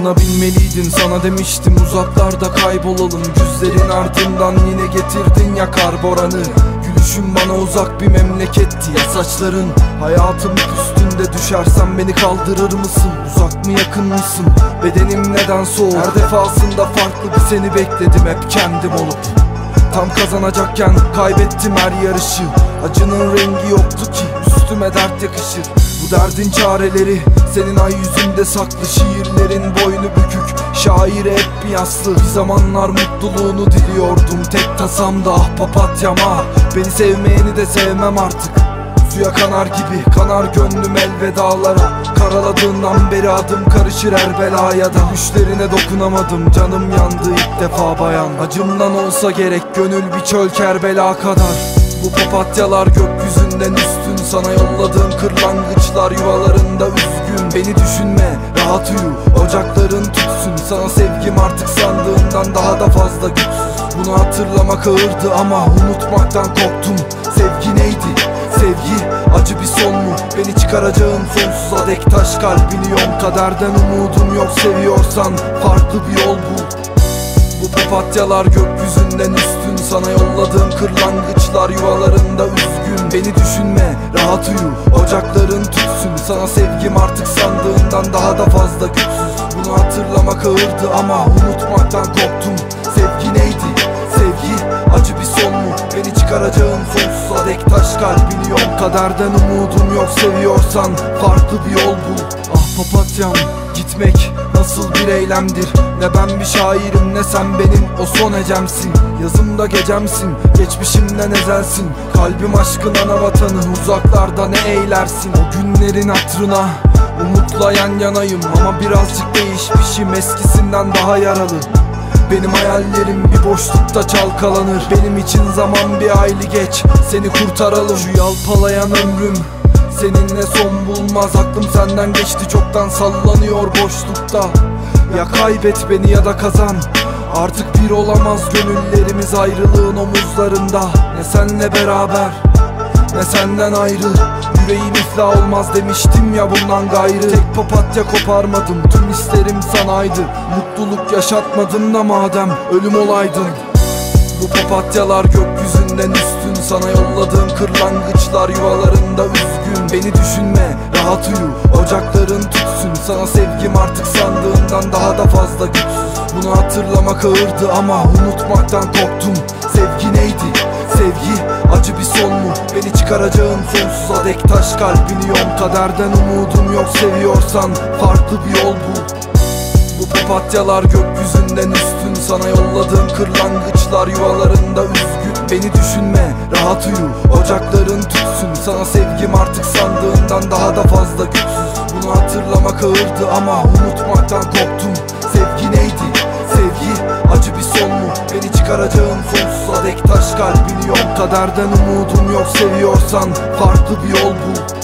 Fırtına bilmeliydin, sana demiştim uzaklarda kaybolalım. Güzlerin ardından yine getirdin ya kar boranı. Gülüşün bana uzak bir memleketti ya saçların. Hayatım üstünde düşersem beni kaldırır mısın? Uzak mı yakın mısın? Bedenim neden soğuk? Her defasında farklı bir seni bekledim hep kendim olup. Tam kazanacakken kaybettim her yarışı. Acının rengi yoktu ki üstüme dert yakışır. Bu derdin çareleri senin ay yüzünde saklı. Şiirlerin boynu bükük, şairi hep bir yaslı. Bir zamanlar mutluluğunu diliyordum, tek tasam da ah papatyama. Beni sevmeyeni de sevmem artık. Suya kanar gibi kanar gönlüm elvedalara. Karaladığından beri adım karışır her belaya da. Düşlerine dokunamadım, canım yandı ilk defa bayan. Acımdan olsa gerek gönül bir çöl Kerbela kadar. Bu papatyalar gökyüzünden üstün, sana yolladığım kırlangıçlar yuvalarında üzgün. Beni düşünme, rahat uyu, ocakların tütsün. Sana sevgim artık sandığından daha da fazla güçsüz. Bunu hatırlamak ağırdı ama unutmaktan korktum. Sevgi neydi? Sevgi acı bir son mu? Beni çıkaracağın sonsuza dek taş kalbini yom. Kaderden umudum yok, seviyorsan farklı bir yol bul. Bu papatyalar gökyüzünden üstün, sana yolladığım kırlangıçlar yuvalarında üzgün. Beni düşünme, rahat uyu, ocakların tütsün. Sana sevgim artık sandığından daha da fazla güçsüz. Bunu hatırlamak ağırdı ama unutmaktan korktum. Sevgi neydi? Sevgi acı bir son mu? Beni çıkaracağın sonsuza dek taş kalbini yom. Kaderden umudum yok, seviyorsan farklı bir yol bul. Ah papatyam, gitmek nasıl bir eylemdir? Ne ben bir şairim ne sen benim o son hecemsin. Yazımda gecemsin, geçmişimden ezelsin. Kalbim aşkın ana vatanı, uzaklarda ne eylersin? O günlerin hatırına umutla yan yanayım. Ama birazcık değişmişim, eskisinden daha yaralı. Benim hayallerim bir boşlukta çalkalanır. Benim için zaman bir hayli geç, seni kurtaralım. Şu yalpalayan ömrüm seninle son bulmaz. Aklım senden geçti çoktan, sallanıyor boşlukta. Ya kaybet beni ya da kazan, artık bir olamaz gönüllerimiz ayrılığın omuzlarında. Ne senle beraber ne senden ayrı, yüreğim iflah olmaz demiştim ya bundan gayrı. Tek papatya koparmadım, tüm isterim sanaydı. Mutluluk yaşatmadın da madem ölüm olaydın. Bu papatyalar gökyüzünden üstün, sana yolladığım kırlangıçlar yuvalarında üzgün. Beni düşünme, rahat uyu, ocakların tütsün. Sana sevgim artık sandığından daha da fazla güçsüz. Bunu hatırlamak ağırdı ama unutmaktan korktum. Sevgi neydi? Sevgi acı bir son mu? Beni çıkaracağın sonsuza dek taş kalbini yom. Kaderden umudum yok, seviyorsan farklı bir yol bul. Bu papatyalar gökyüzünden üstün, sana yolladığım kırlangıçlar yuvalarında üzgün. Beni düşünme, rahat uyu, ocakların tütsün. Sana sevgim artık sandığından daha da fazla güçsüz. Bunu hatırlamak ağırdı ama unutmaktan korktum. Sevgi neydi? Sevgi acı bir son mu? Beni çıkaracağın sonsuza dek taş kalbini yom. Kaderden umudum yok, seviyorsan farklı bir yol bul.